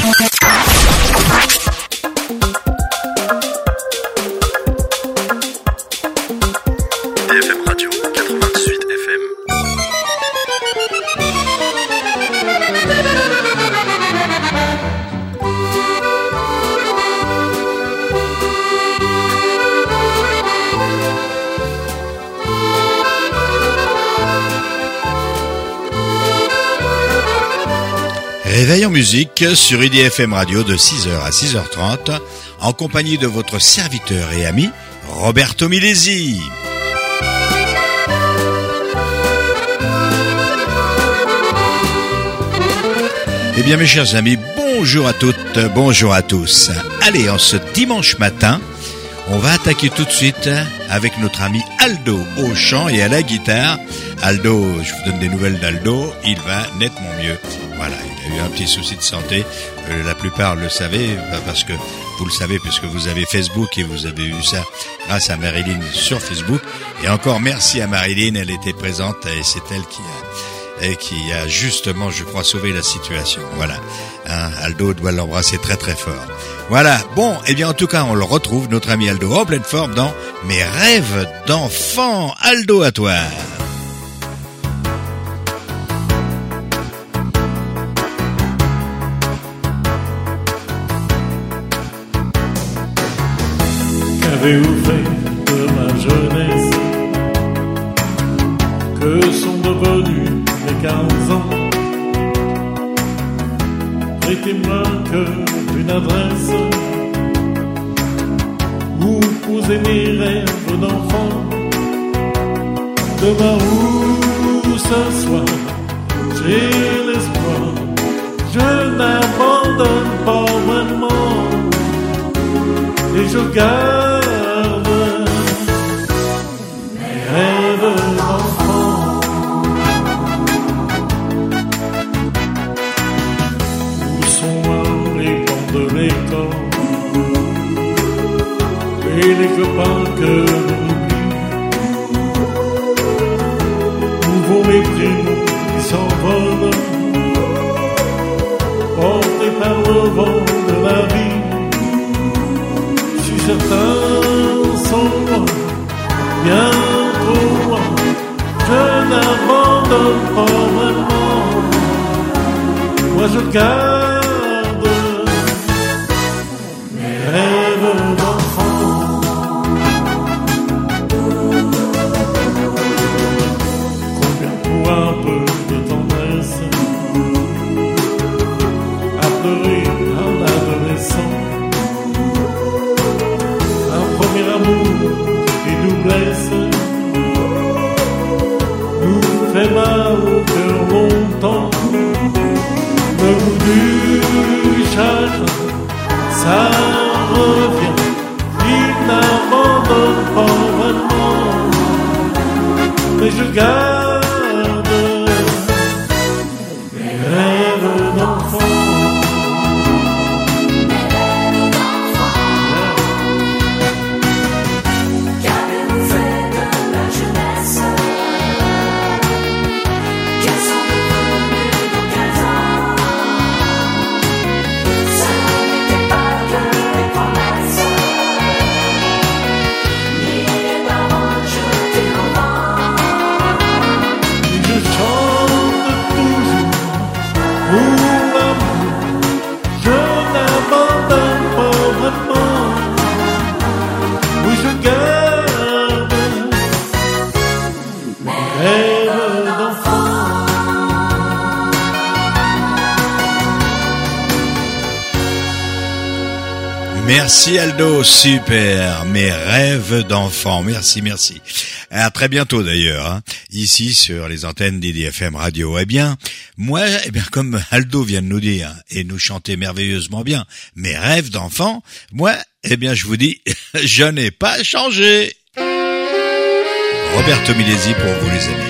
DFM Radio 88 FM. Réveil en musique sur IDFM Radio de 6h à 6h30 en compagnie de votre serviteur et ami Roberto Milesi. Eh bien mes chers amis, bonjour à toutes, bonjour à tous. Allez, en ce dimanche matin, on va attaquer tout de suite avec notre ami Aldo au chant et à la guitare. Aldo, je vous donne des nouvelles d'Aldo, il va nettement mieux. Voilà, il a eu un petit souci de santé, la plupart le savaient, parce que vous le savez, puisque vous avez Facebook et vous avez eu ça grâce à Marilyn sur Facebook. Et encore merci à Marilyn, elle était présente et c'est elle qui a justement, je crois, sauvé la situation. Voilà, Aldo doit l'embrasser très très fort. Voilà, bon, eh bien en tout cas, on le retrouve, notre ami Aldo, en pleine forme dans Mes rêves d'enfant. Aldo, à toi. Qu'avez-vous fait de ma jeunesse? Que sont devenus mes 15 ans? Prêtez-moi que une adresse où poser mes rêves d'enfant. Demain ou ce soir, j'ai l'espoir, je n'abandonne pas vraiment et je garde mes rêves d'enfant. Où sont les bancs de l'école et les copains que l'on oublie? Où vont les primos qui s'envolent, portés par le vent de la vie? Si certains sont loin, bien trop loin, je n'abandonne pas vraiment. Moi je garde mes rêves d'enfant. Combien pour un peu de tendresse à pleurer un adolescent? Un premier amour qui nous blesse, nous fait mal au cœur longtemps. Le goût du chagrin, ça revient, il n'abandonne pas vraiment. Mais je garde mes rêves d'enfant. Merci Aldo, super, mes rêves d'enfant, merci. À très bientôt d'ailleurs, ici sur les antennes d'IDFM Radio. Eh bien, moi, comme Aldo vient de nous dire et nous chanter merveilleusement bien, mes rêves d'enfant, moi, je vous dis, je n'ai pas changé. Roberto Milesi pour vous les amis.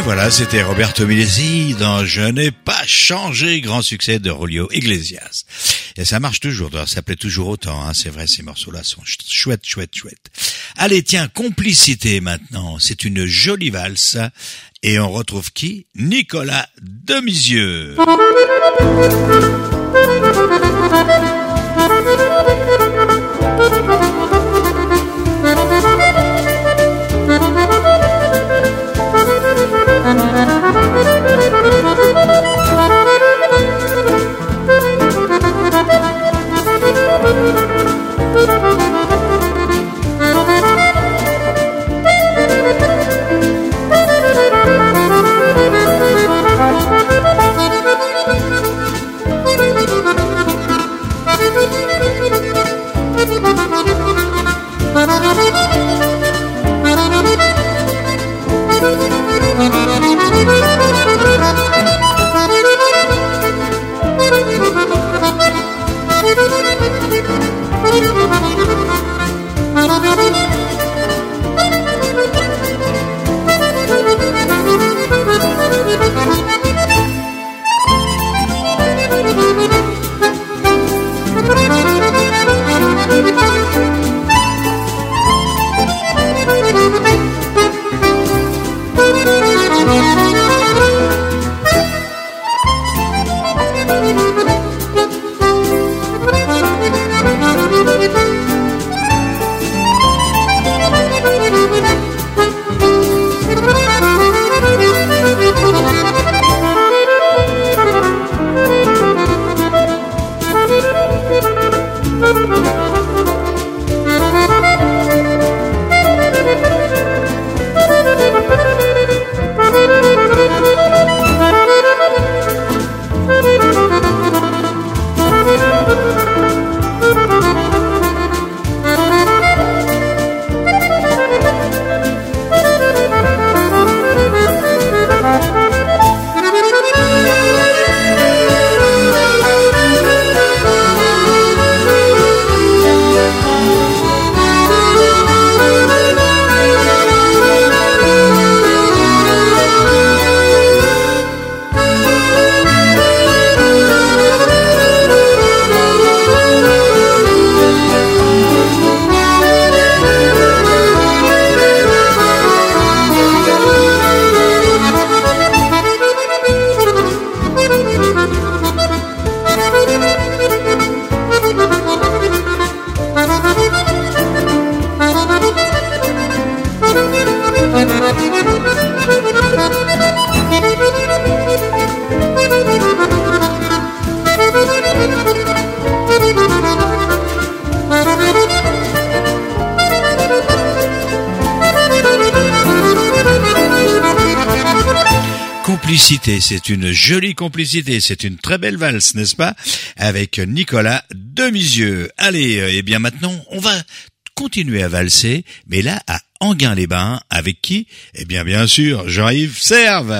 Voilà, c'était Roberto Milesi dans Je n'ai pas changé, grand succès de Julio Iglesias. Et ça marche toujours, ça plaît toujours autant, hein, c'est vrai, ces morceaux-là sont chouettes. Allez, tiens, Complicité maintenant, c'est une jolie valse. Et on retrouve qui? Nicolas Demisieux. Complicité, c'est une jolie complicité, c'est une très belle valse, n'est-ce pas? Avec Nicolas Demisieux. Allez, eh bien maintenant, on va continuer à valser, mais là à Enghien-les-Bains, avec qui? Eh bien sûr, Jean-Yves Serve.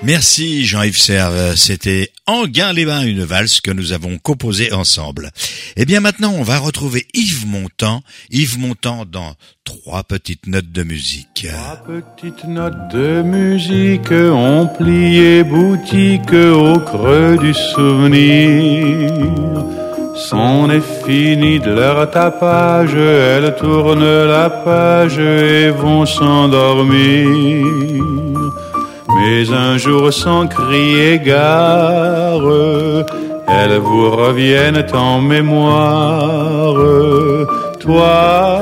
Merci Jean-Yves Serve, c'était Enghien-les-Bains, une valse que nous avons composée ensemble. Et bien maintenant, on va retrouver Yves Montand dans 3 petites notes de musique. 3 petites notes de musique ont plié boutique au creux du souvenir. C'en est fini de leur tapage, elles tournent la page et vont s'endormir. Mais un jour sans crier gare, elles vous reviennent en mémoire. Toi,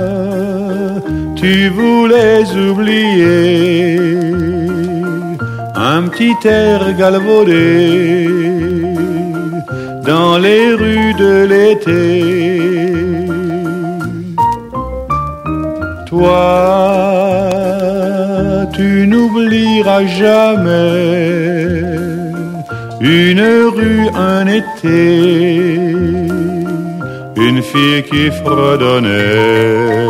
tu voulais oublier un petit air galvaudé dans les rues de l'été. Toi, tu n'oublieras jamais une rue, un été, une fille qui fredonnait.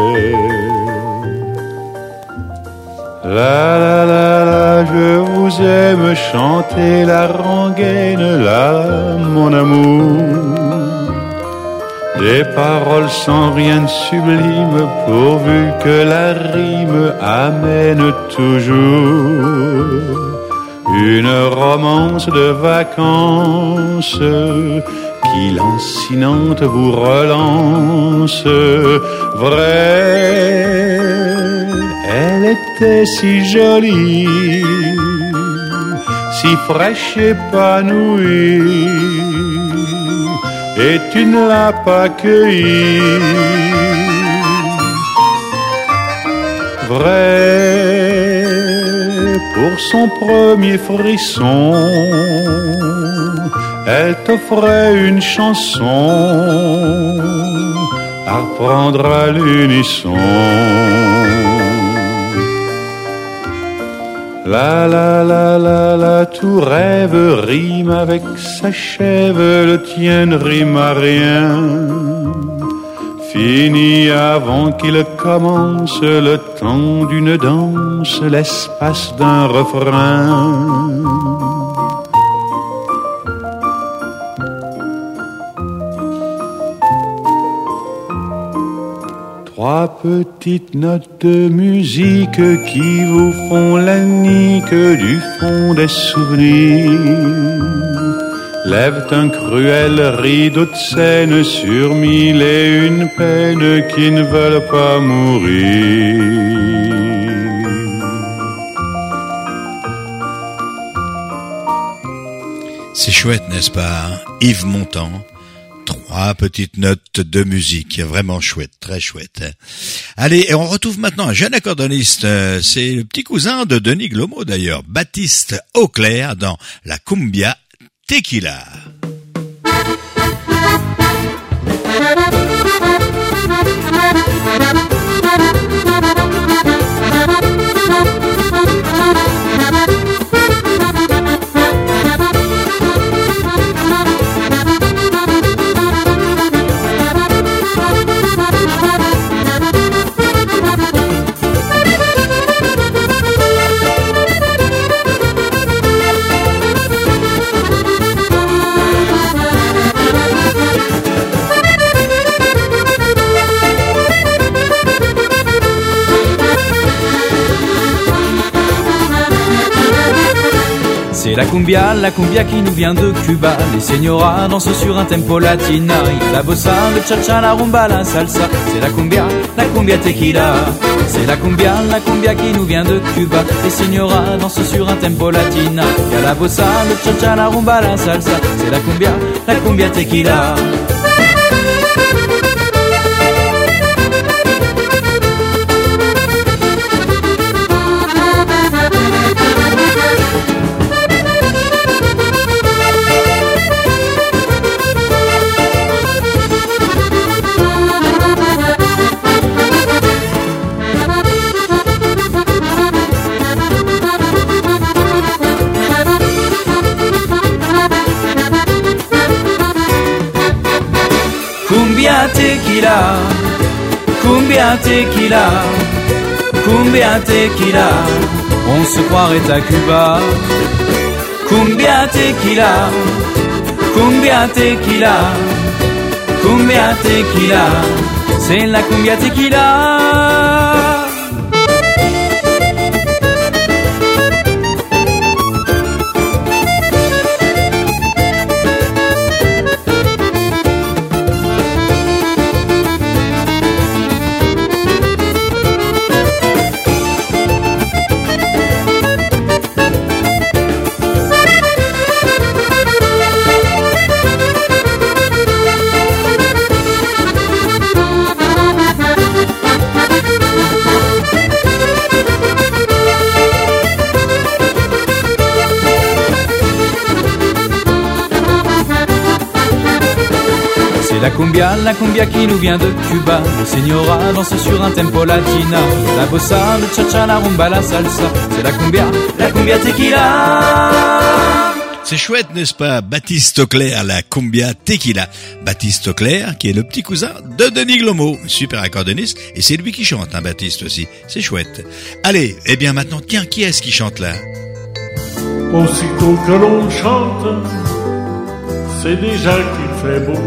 La la la la, je vous aime chanter la rengaine, là mon amour. Des paroles sans rien de sublime, pourvu que la rime amène toujours une romance de vacances qui lancinante vous relance. Vrai, elle était si jolie, si fraîche épanouie, et tu ne l'as pas cueillie. Vrai, pour son premier frisson, elle t'offrait une chanson à reprendre à l'unisson. La la la la la, tout rêve rime avec s'achève, le tien ne rime à rien. Fini avant qu'il commence le temps d'une danse, l'espace d'un refrain. 3 petites notes de musique qui vous font la nique du fond des souvenirs. Lèvent un cruel rideau de scène sur 1001 peines qui ne veulent pas mourir. C'est chouette, n'est-ce pas, Yves Montand? 3 petites notes de musique, vraiment chouette, très chouette. Allez, et on retrouve maintenant un jeune accordoniste, c'est le petit cousin de Denis Glomo d'ailleurs, Baptiste Auclair dans la Cumbia Tequila. C'est la cumbia qui nous vient de Cuba. Les señoras dansent sur un tempo latina. Y a la bossa, le cha-cha, la rumba, la salsa. C'est la cumbia tequila. C'est la cumbia qui nous vient de Cuba. Les señoras dansent sur un tempo latina. Y a la bossa, le cha-cha, la rumba, la salsa. C'est la cumbia tequila. Cumbia tequila, cumbia tequila, cumbia tequila. On se croirait à Cuba. Cumbia tequila, cumbia tequila, cumbia tequila, c'est la cumbia tequila. La cumbia qui nous vient de Cuba. Le señora danse sur un tempo latina. La bossa, le cha-cha, la rumba, la salsa. C'est la cumbia tequila. C'est chouette, n'est-ce pas? Baptiste Auclair, la cumbia tequila. Baptiste Auclair, qui est le petit cousin de Denis Glomo, super accordéoniste, et c'est lui qui chante, hein, Baptiste aussi. C'est chouette. Allez, eh bien maintenant, tiens, qui est-ce qui chante là? Aussitôt que l'on chante, c'est déjà qu'il fait beau.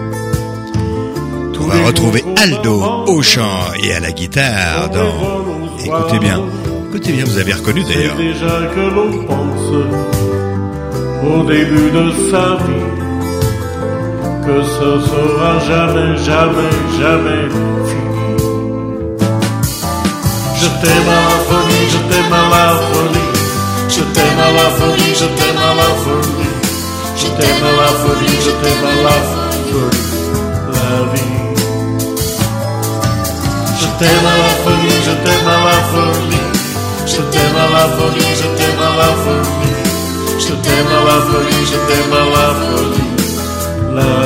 On va retrouver Aldo au chant et à la guitare dans... Écoutez bien, vous avez reconnu d'ailleurs. C'est déjà que l'on pense au début de sa vie que ce sera jamais, jamais, jamais fini. Je t'aime à la folie, je t'aime à la folie, je t'aime à la folie, je t'aime à la folie, je t'aime à la folie, je t'aime à la folie, la vie. Je t'aime à la folie, je t'aime à la folie, je t'aime à la folie, je t'aime à la folie, je t'aime à la folie, je t'aime à la folie, la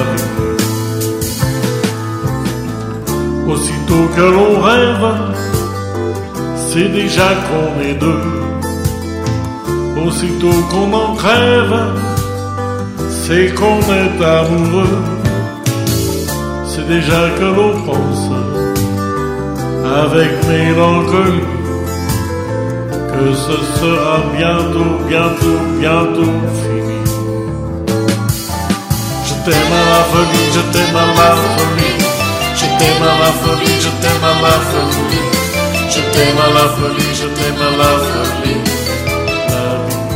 vie. Aussitôt que l'on rêve, c'est déjà qu'on est deux. Aussitôt qu'on en crève, c'est qu'on est amoureux. C'est déjà que l'on pense avec mélancolie que ce sera bientôt, bientôt, bientôt fini. Je t'aime à la folie, je t'aime à la folie, je t'aime à la folie, je t'aime à la folie, je t'aime à la folie, je t'aime à la folie, la vie.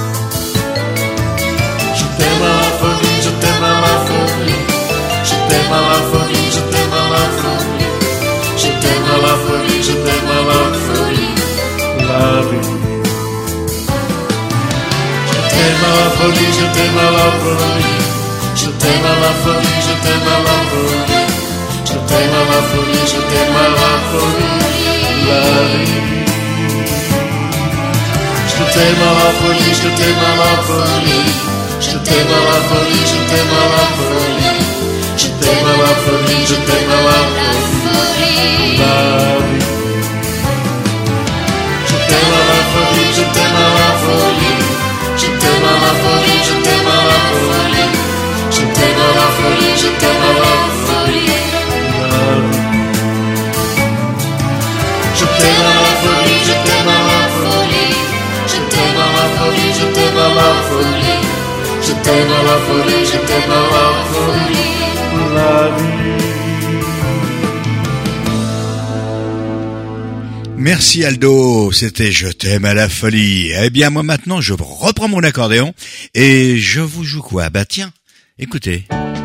Je t'aime à la folie, je t'aime à la folie, je t'aime à la folie, je t'aime à la folie. Je t'aime à la folie, je t'aime à la folie, la vie. Je t'aime à la folie, je t'aime à la folie, je t'aime à la folie, je t'aime à la folie, je t'aime à la folie, je t'aime à la folie, la vie. Je t'aime à la folie, je t'aime à la folie, je t'aime à la folie, je t'aime à la folie, je t'aime à la folie, je t'aime à la folie, la vie. Je t'aime à la folie, je t'aime à la folie, je t'aime à la folie, je t'aime à la folie, je t'aime à la folie, je t'aime à la folie, la vie. Je t'aime à la folie, je t'aime à la folie, je t'aime à la folie, je t'aime à la folie, je t'aime à la folie, je t'aime à la folie, la vie. Merci Aldo, c'était Je t'aime à la folie. Eh bien moi maintenant je reprends mon accordéon et je vous joue quoi? Bah tiens, écoutez.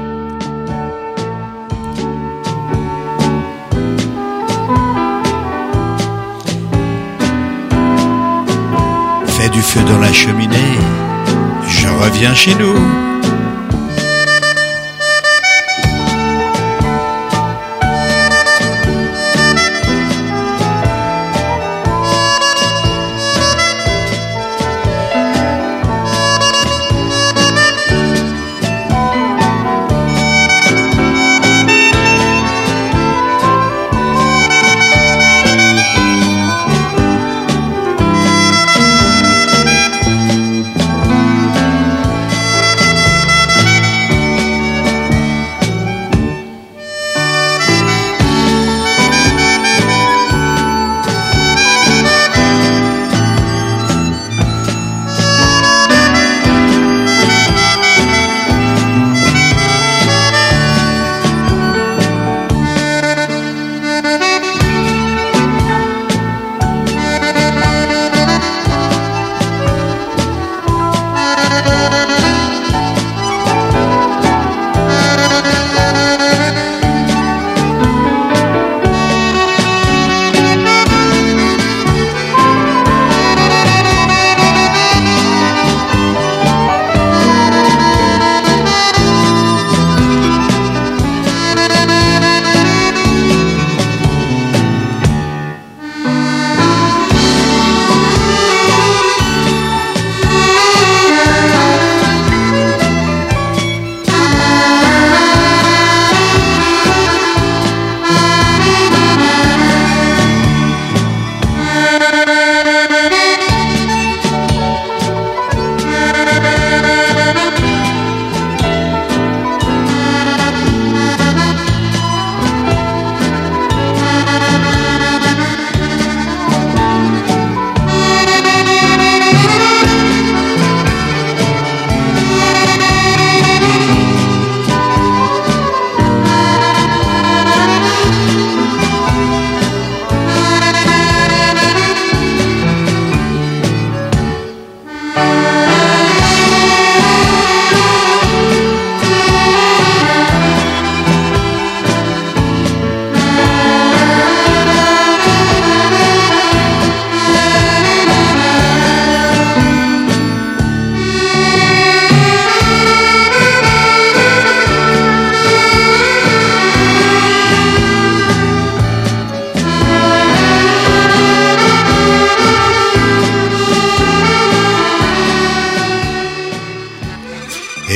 Fais du feu dans la cheminée, je reviens chez nous.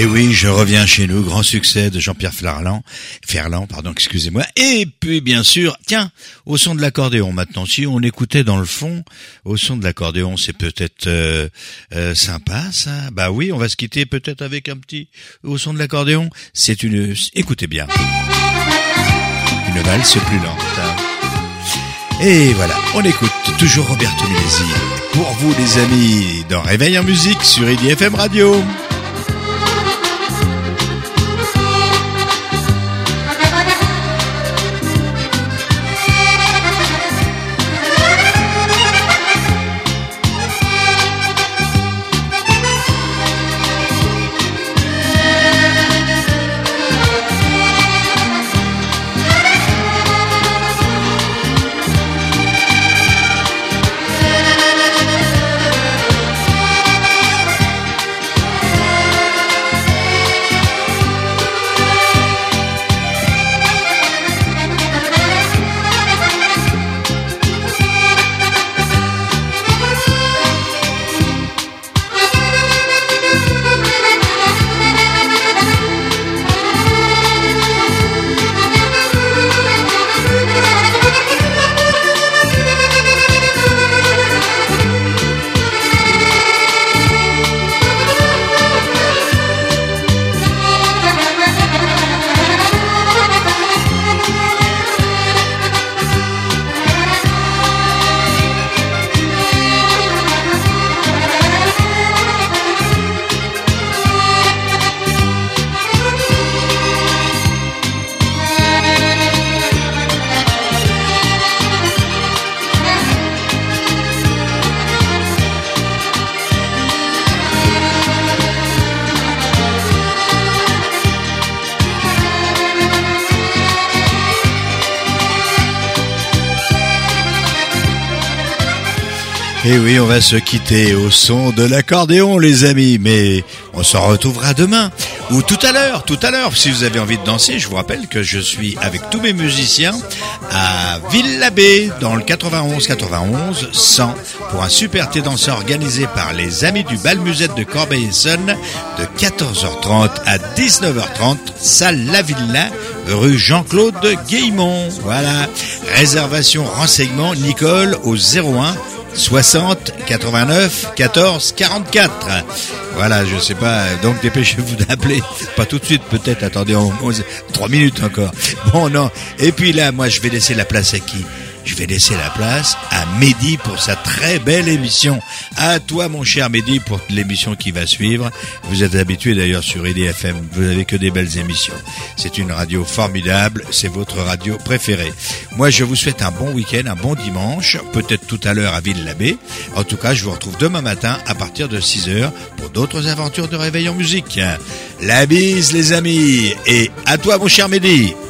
oui, je reviens chez nous, grand succès de Jean-Pierre Ferland, excusez-moi. Et puis, bien sûr, tiens, au son de l'accordéon maintenant. Si on écoutait dans le fond, au son de l'accordéon, c'est peut-être sympa, ça. Bah oui, on va se quitter peut-être avec un petit au son de l'accordéon. C'est écoutez bien, une valse plus lente. Et voilà, on écoute toujours Roberto Milesi. Pour vous, les amis, dans Réveil en musique sur IDFM Radio. Et oui, on va se quitter au son de l'accordéon, les amis, mais on se retrouvera demain ou tout à l'heure. Si vous avez envie de danser, je vous rappelle que je suis avec tous mes musiciens à Ville-l'Abbé dans le 91 100 pour un super thé danseur organisé par les amis du bal musette de Corbeil-Essonnes de 14h30 à 19h30, salle La Villa, rue Jean-Claude Guillemont. Voilà. Réservation, renseignements, Nicole au 01 60 89 14 44. Voilà, je sais pas, donc dépêchez-vous d'appeler. Pas tout de suite, peut-être, attendez 3 minutes encore. Bon, non. Et puis là, moi, je vais laisser la place à qui ? Je vais laisser la place à Mehdi pour sa très belle émission. À toi, mon cher Mehdi, pour l'émission qui va suivre. Vous êtes habitué d'ailleurs sur IDFM. Vous n'avez que des belles émissions. C'est une radio formidable. C'est votre radio préférée. Moi, je vous souhaite un bon week-end, un bon dimanche. Peut-être tout à l'heure à Ville-l'Abbé. En tout cas, je vous retrouve demain matin à partir de 6h pour d'autres aventures de Réveil en musique. La bise, les amis. Et à toi, mon cher Mehdi.